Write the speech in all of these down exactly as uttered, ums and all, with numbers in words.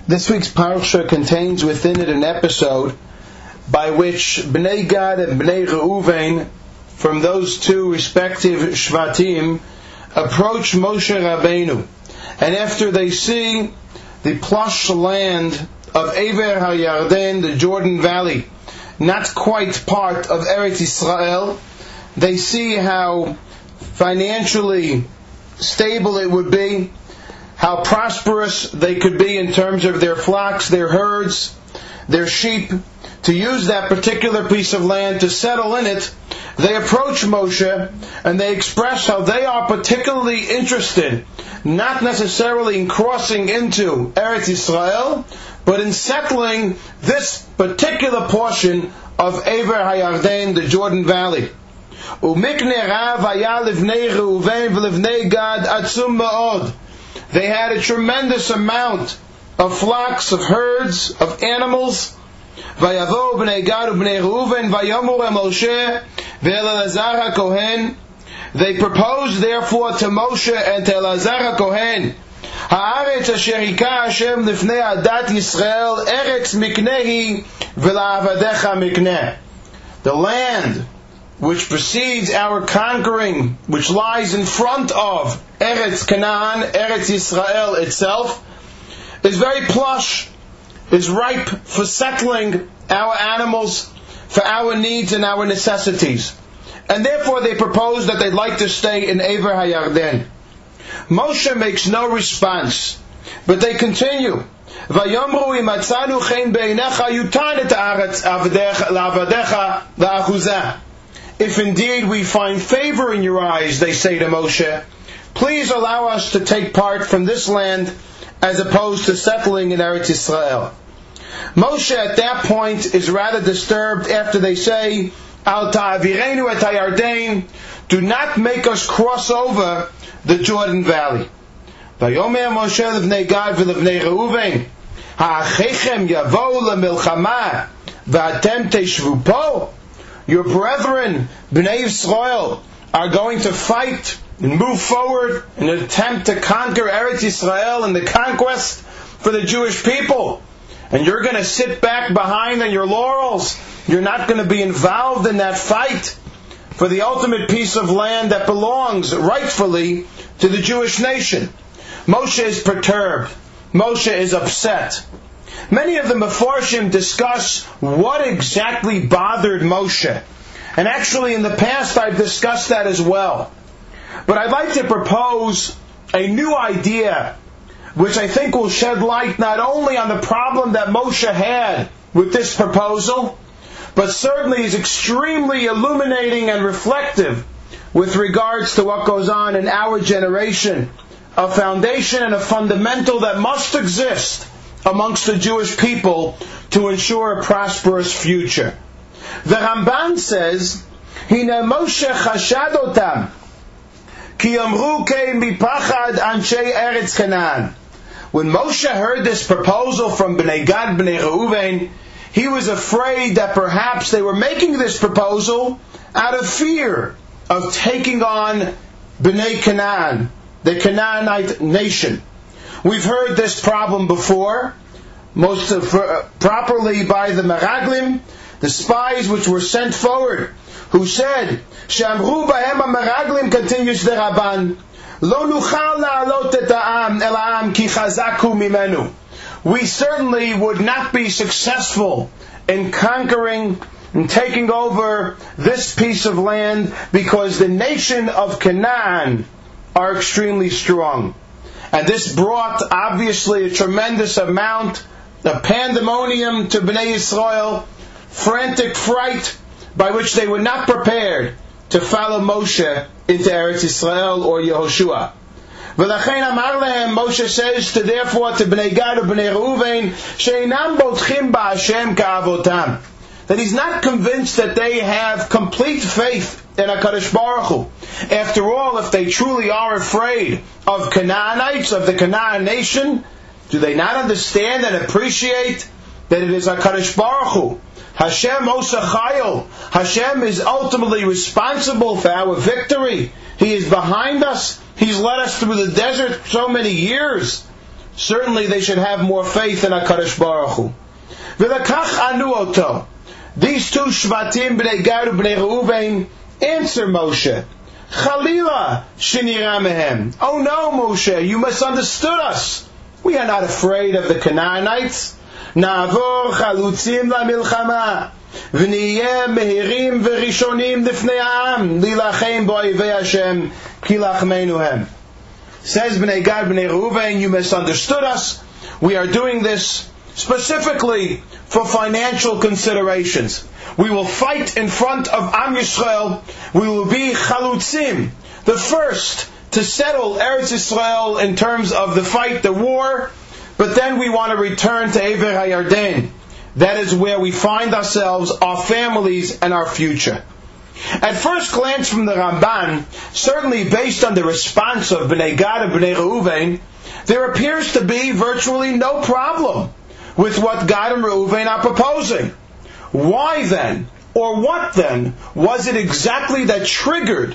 This week's parsha contains within it an episode by which Bnei Gad and Bnei Reuven, from those two respective Shvatim, approach Moshe Rabbeinu. And after they see the plush land of Ever HaYarden, the Jordan Valley, not quite part of Eretz Yisrael, they see how financially stable it would be, how prosperous they could be in terms of their flocks, their herds, their sheep, to use that particular piece of land to settle in it. They approach Moshe and they express how they are particularly interested, not necessarily in crossing into Eretz Yisrael, but in settling this particular portion of Ever HaYarden, the Jordan Valley. Umikne rav haya livnei Reuven v'livnei Gad atzum ma'od. They had a tremendous amount of flocks, of herds, of animals. Vayavo b'nei Gad u'b'nei Reuven vayamur el Moshe ve'el Elazar HaKohen. They proposed therefore to Moshe and to Elazar HaKohen, Haaretz asher hika Hashem lifnei adat Yisrael eretz miknehi v'la'avadecha mikneh. The land which precedes our conquering, which lies in front of Eretz Canaan, Eretz Yisrael itself, is very plush, is ripe for settling our animals, for our needs and our necessities. And therefore they propose that they'd like to stay in Ever HaYarden. Moshe makes no response, but they continue. Vayomru imatzanu chen beinecha yutan et haaretz la'avadecha la'achuzah. If indeed we find favor in your eyes, they say to Moshe, please allow us to take part from this land as opposed to settling in Eretz Yisrael. Moshe at that point is rather disturbed after they say, Al ta'avirenu et hayarden, do not make us cross over the Jordan Valley. Vayomer Moshe livnei Gad v'livnei Reuven, ha'achechem yavo lemilchama v'atem teshvu po. Your brethren, Bnei Yisrael, are going to fight and move forward in an attempt to conquer Eretz Yisrael and the conquest for the Jewish people. And you're going to sit back behind on your laurels. You're not going to be involved in that fight for the ultimate piece of land that belongs rightfully to the Jewish nation. Moshe is perturbed. Moshe is upset. Many of the Mefarshim discuss what exactly bothered Moshe. And actually in the past I've discussed that as well. But I'd like to propose a new idea which I think will shed light not only on the problem that Moshe had with this proposal, but certainly is extremely illuminating and reflective with regards to what goes on in our generation, a foundation and a fundamental that must exist amongst the Jewish people to ensure a prosperous future. The Ramban says, Hine Moshe chashad otam, ki yamru kein mipachad anshei Eretz Canaan. When Moshe heard this proposal from Bnei Gad, Bnei Reuven, he was afraid that perhaps they were making this proposal out of fear of taking on Bnei Canaan, the Canaanite nation. We've heard this problem before, most of, uh, properly by the Meraglim, the spies which were sent forward, who said, Shamru bahem ha-Meraglim, continues the Rabban, Lo nuchal la'alot et ha'am el ha'am ki chazaku mimenu. We certainly would not be successful in conquering and taking over this piece of land because the nation of Canaan are extremely strong. And this brought, obviously, a tremendous amount of pandemonium to Bnei Yisrael, frantic fright by which they were not prepared to follow Moshe into Eretz Yisrael or Yehoshua. V'lachein amar lehem, Moshe says to therefore to Bnei Gad and Bnei Reuven, she'inam botchim ba'Hashem ka'avotam, that he's not convinced that they have complete faith in HaKadosh Baruch Hu. After all, if they truly are afraid of Canaanites, of the Canaan nation, do they not understand and appreciate that it is HaKadosh Baruch Hu, Hashem Osa Chayil, Hashem is ultimately responsible for our victory. He is behind us. He's led us through the desert so many years. certainly they should have more faith in HaKadosh Baruch Hu. V'lakach anu oto. These two Shvatim, Bnei Gad and Bnei Reuven, answer Moshe. Chalila shinira mehem. Oh no, Moshe, you misunderstood us. We are not afraid of the Canaanites. Na'avor chalutzim lamilchama. V'niyeh mehirim v'rishonim lifnei ha'am. Lilachem bo'ivei Hashem ki lachmeinu hem. Says Bnei Gad, Bnei Reuven, you misunderstood us. We are doing this specifically for financial considerations. We will fight in front of Am Yisrael. We will be chalutzim, the first to settle Eretz Yisrael in terms of the fight, the war. But then we want to return to Ever HaYarden. That is where we find ourselves, our families, and our future. At first glance from the Ramban, certainly based on the response of Bnei Gad and Bnei Reuven, there appears to be virtually no problem with what Gad and Reuven are proposing. Why then, or what then, was it exactly that triggered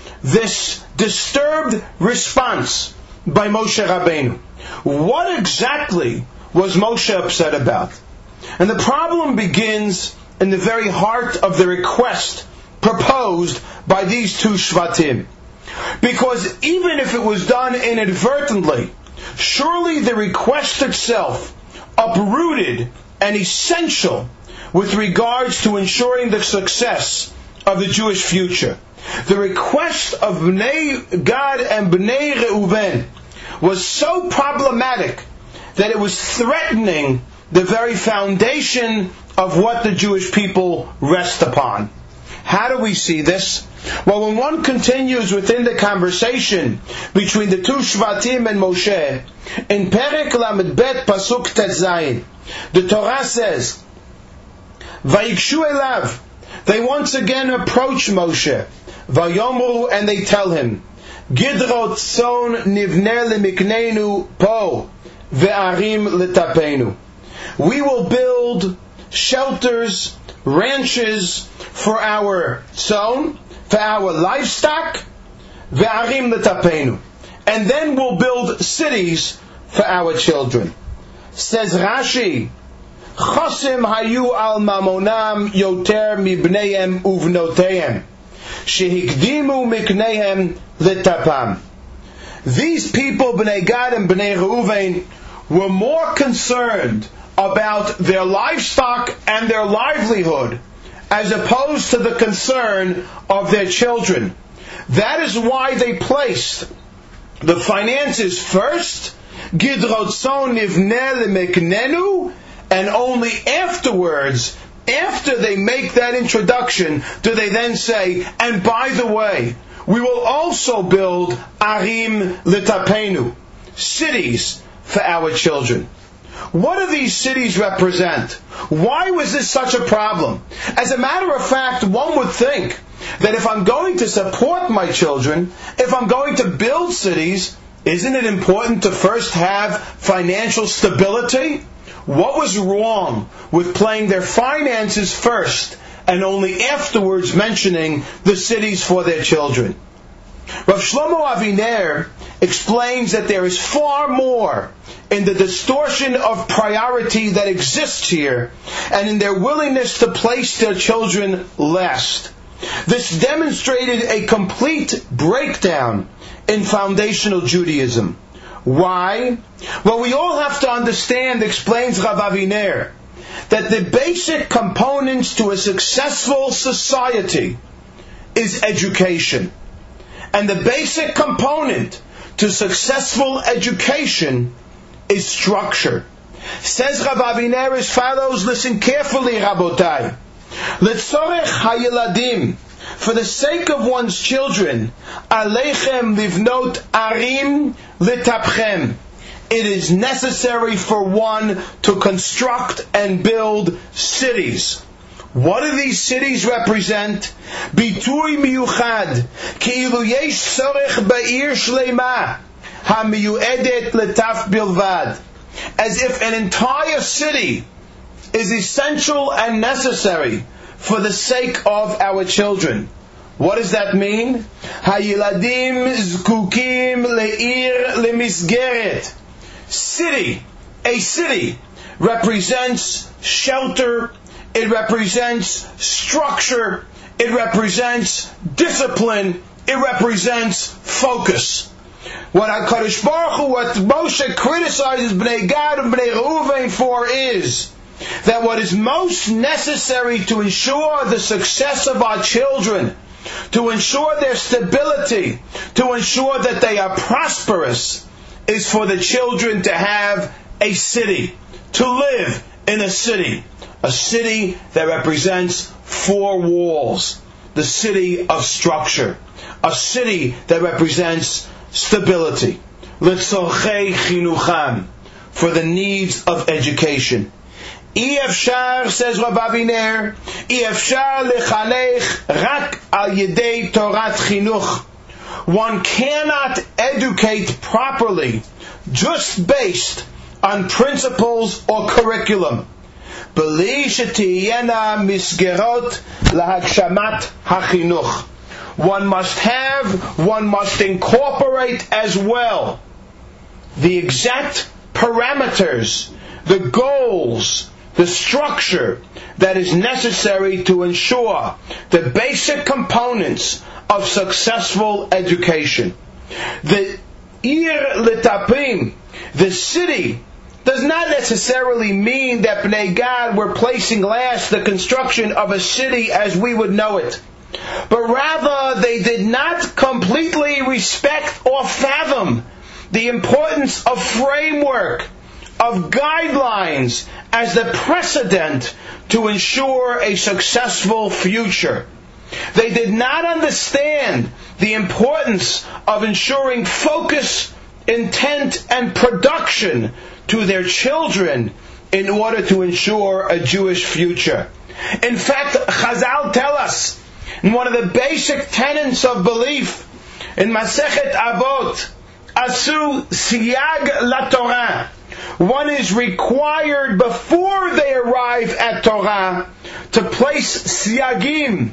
this disturbed response by Moshe Rabbeinu? What exactly was Moshe upset about? And the problem begins in the very heart of the request proposed by these two Shvatim. Because even if it was done inadvertently, surely the request itself uprooted and essential with regards to ensuring the success of the Jewish future. The request of Bnei Gad and Bnei Reuven was so problematic that it was threatening the very foundation of what the Jewish people rest upon. How do we see this? Well, when one continues within the conversation between the two Shvatim and Moshe, in Perek Lamed Bet Pasuk Tet Zayin, the Torah says, Vayikshu elav. They once again approach Moshe, Vayomru, and they tell him, Gidrot tzon nivneh lemikneinu po, ve'arim letapenu. We will build shelters, ranches for our tzon, for our livestock, ve'arim letapenu. And then we'll build cities for our children. Says Rashi, Chosim hayu al mamonam yoter mibneihem uvnoteihem, shehikdimu mikneihem letapam. These people, Bnei Gad and Bnei Reuven, were more concerned about their livestock and their livelihood as opposed to the concern of their children. That is why they placed the finances first, Gidrotzon nivneh lemeknenu, and only afterwards, after they make that introduction, do they then say, and by the way, we will also build arim letapenu, cities for our children. What do these cities represent? Why was this such a problem? As a matter of fact, one would think that if I'm going to support my children, if I'm going to build cities, isn't it important to first have financial stability? What was wrong with playing their finances first and only afterwards mentioning the cities for their children? Rav Shlomo Aviner explains that there is far more in the distortion of priority that exists here and in their willingness to place their children last. This demonstrated a complete breakdown in foundational Judaism. Why? Well, we all have to understand, explains Rav Aviner, that the basic components to a successful society is education. And the basic component to successful education is structure. Says Rav Aviner as follows, listen carefully, Rabotai. Letzorech hayeladim, for the sake of one's children, aleichem livnot arim litapchem. It is necessary for one to construct and build cities. What do these cities represent? Bitui miyuchad, ki'ilu yesh tzorech ba'ir shleima, hamiyuedet letaf bilvad. As if an entire city is essential and necessary for the sake of our children. What does that mean? Hayiladim zkukim le'ir lemisgeret. city, a city represents shelter, it represents structure, it represents discipline, it represents focus. What HaKadosh Baruch Hu, what Moshe criticizes Bnei Gad and Bnei Reuven for is that what is most necessary to ensure the success of our children, to ensure their stability, to ensure that they are prosperous, is for the children to have a city, to live in a city. A city that represents four walls. The city of structure. A city that represents stability. L'tzorchei chinucham, for the needs of education. A'i efshar, says Rav Aviner, a'i efshar lechanech rak al yedei Torat chinuch. One cannot educate properly just based on principles or curriculum. B'li shetiyena misgerot lahagshamat hachinuch. One must have, one must incorporate as well the exact parameters, the goals, the structure that is necessary to ensure the basic components of successful education. The Ir Litapim, the city, does not necessarily mean that Bnei Gad were placing last the construction of a city as we would know it. But rather, they did not completely respect or fathom the importance of framework, of guidelines, as the precedent to ensure a successful future. They did not understand the importance of ensuring focus, intent, and production to their children in order to ensure a Jewish future. In fact, Chazal tell us, in one of the basic tenets of belief, in Masechet Avot, Asu Siyag La Torah, one is required before they arrive at Torah to place siyagim,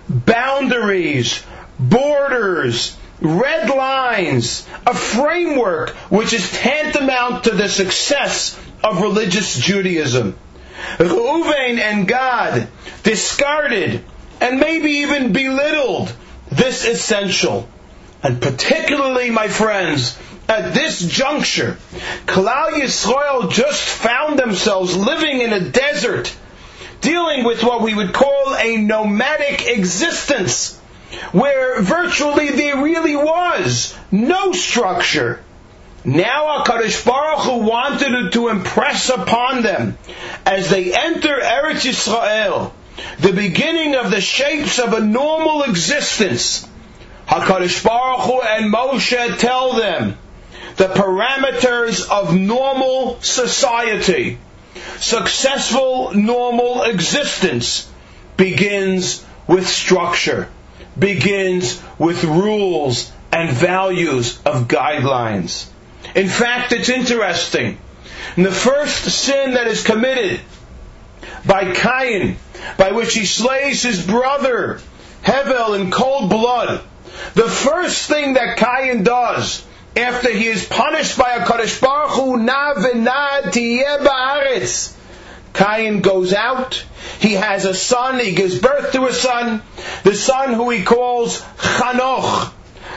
boundaries, borders, red lines, a framework which is tantamount to the success of religious Judaism. Reuven and Gad discarded and maybe even belittled this essential. And particularly, my friends, at this juncture, Klal Yisrael just found themselves living in a desert, dealing with what we would call a nomadic existence, where virtually there really was no structure. Now HaKadosh Baruch Hu wanted to impress upon them, as they enter Eretz Yisrael, the beginning of the shapes of a normal existence. HaKadosh Baruch Hu and Moshe tell them the parameters of normal society. Successful normal existence begins with structure, begins with rules and values of guidelines. In fact, it's interesting. In the first sin that is committed by Cain, by which he slays his brother Hevel in cold blood, the first thing that Cain does after he is punished by HaKadosh Baruch Hu, na v'na tiyeh ba'aretz, Cain goes out, he has a son, he gives birth to a son, the son who he calls Chanoch.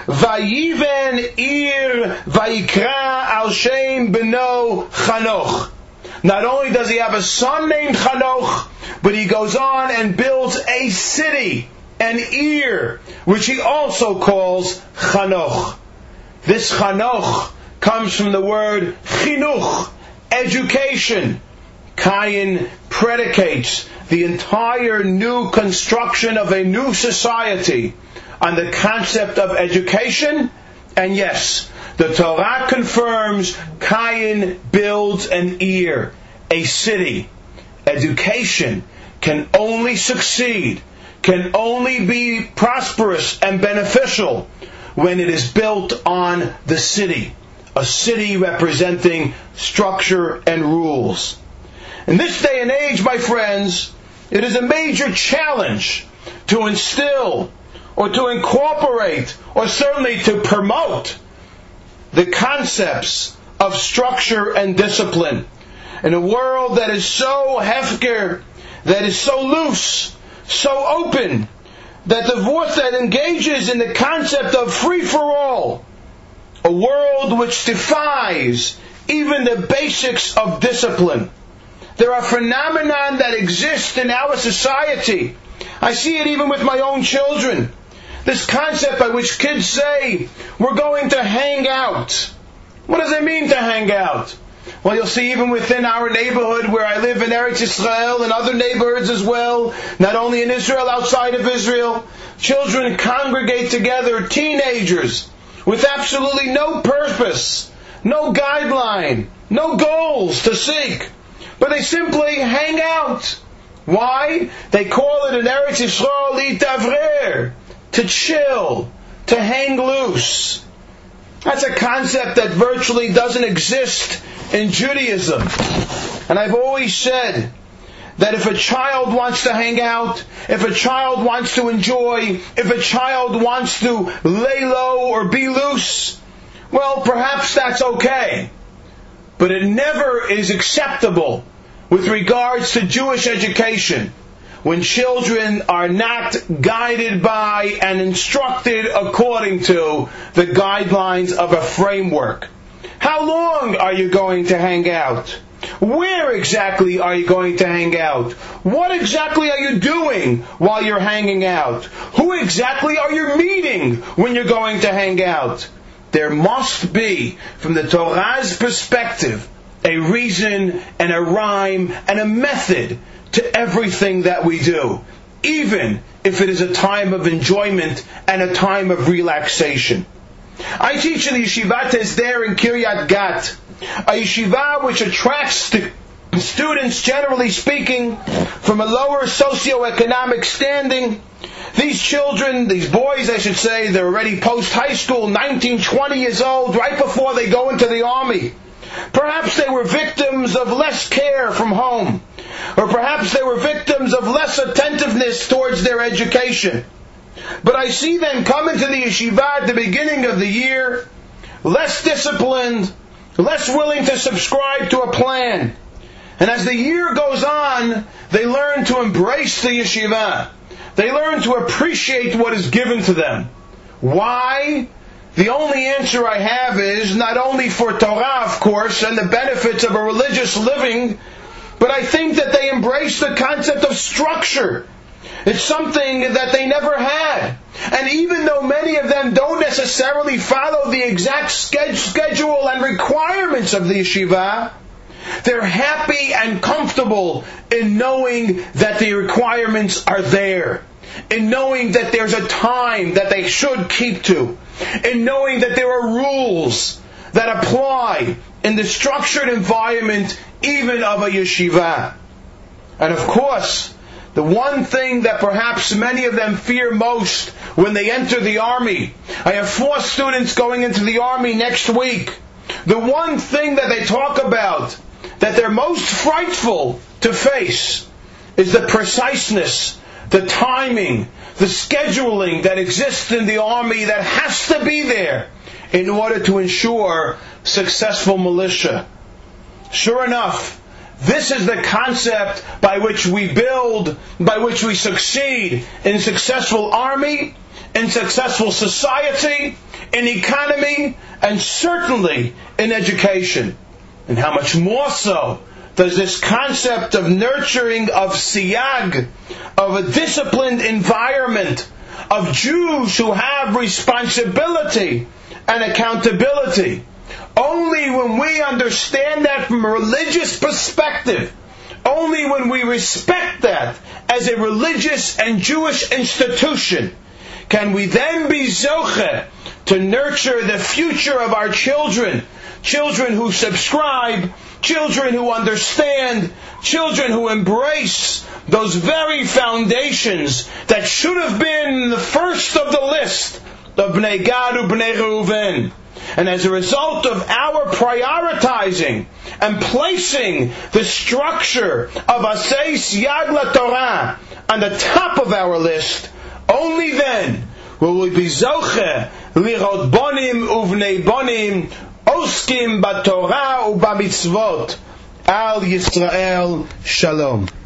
Vayiven ir vayikra al shem beno Chanoch. Not only does he have a son named Chanoch, but he goes on and builds a city, an Ir, which he also calls Chanoch. This Chanoch comes from the word Chinuch, education. Cain predicates the entire new construction of a new society on the concept of education, and yes, the Torah confirms Cain builds an Ir, a city. Education can only succeed, can only be prosperous and beneficial when it is built on the city, a city representing structure and rules. In this day and age, my friends, it is a major challenge to instill or to incorporate or certainly to promote the concepts of structure and discipline. In a world that is so hefker, that is so loose, so open, that divorce that engages in the concept of free-for-all, a world which defies even the basics of discipline. There are phenomena that exist in our society. I see it even with my own children. This concept by which kids say, we're going to hang out. What does it mean to hang out? Well, you'll see even within our neighborhood where I live in Eretz Yisrael and other neighborhoods as well, not only in Israel, outside of Israel, children congregate together, teenagers, with absolutely no purpose, no guideline, no goals to seek, but they simply hang out. Why? They call it in Eretz Yisrael litavrer, to chill, to hang loose. That's a concept that virtually doesn't exist in Judaism. And I've always said that if a child wants to hang out, if a child wants to enjoy, if a child wants to lay low or be loose, well, perhaps that's okay. But it never is acceptable with regards to Jewish education when children are not guided by and instructed according to the guidelines of a framework. How long are you going to hang out? Where exactly are you going to hang out? What exactly are you doing while you're hanging out? Who exactly are you meeting when you're going to hang out? There must be, from the Torah's perspective, a reason and a rhyme and a method to everything that we do, even if it is a time of enjoyment and a time of relaxation. I teach in the Yeshivat Hesder in Kiryat Gat, a yeshiva which attracts st- students, generally speaking, from a lower socioeconomic standing. These children, these boys I should say, they're already post-high school, nineteen, twenty years old, right before they go into the army. Perhaps they were victims of less care from home, or perhaps they were victims of less attentiveness towards their education. But I see them come into the yeshiva at the beginning of the year, less disciplined, less willing to subscribe to a plan. And as the year goes on, they learn to embrace the yeshiva. They learn to appreciate what is given to them. Why? The only answer I have is not only for Torah, of course, and the benefits of a religious living, but I think that they embrace the concept of structure. It's something that they never had. And even though many of them don't necessarily follow the exact schedule and requirements of the yeshiva, they're happy and comfortable in knowing that the requirements are there, in knowing that there's a time that they should keep to, in knowing that there are rules that apply in the structured environment even of a yeshiva. And of course, the one thing that perhaps many of them fear most when they enter the army, I have four students going into the army next week. The one thing that they talk about that they're most frightful to face is the preciseness, the timing, the scheduling that exists in the army that has to be there in order to ensure successful militia. Sure enough, this is the concept by which we build, by which we succeed in successful army, in successful society, in economy, and certainly in education. And how much more so does this concept of nurturing, of siyag, of a disciplined environment, of Jews who have responsibility and accountability. Only when we understand that from a religious perspective, only when we respect that as a religious and Jewish institution, can we then be zoche to nurture the future of our children, children who subscribe, children who understand, children who embrace those very foundations that should have been the first of the list of Bnei Gad and Bnei Reuven. And as a result of our prioritizing and placing the structure of Aseis Yad LaTorah on the top of our list, only then will we be zoche lirot bonim uvnei bonim V'oskim b'Torah u'b'mitzvot al Yisrael Shalom.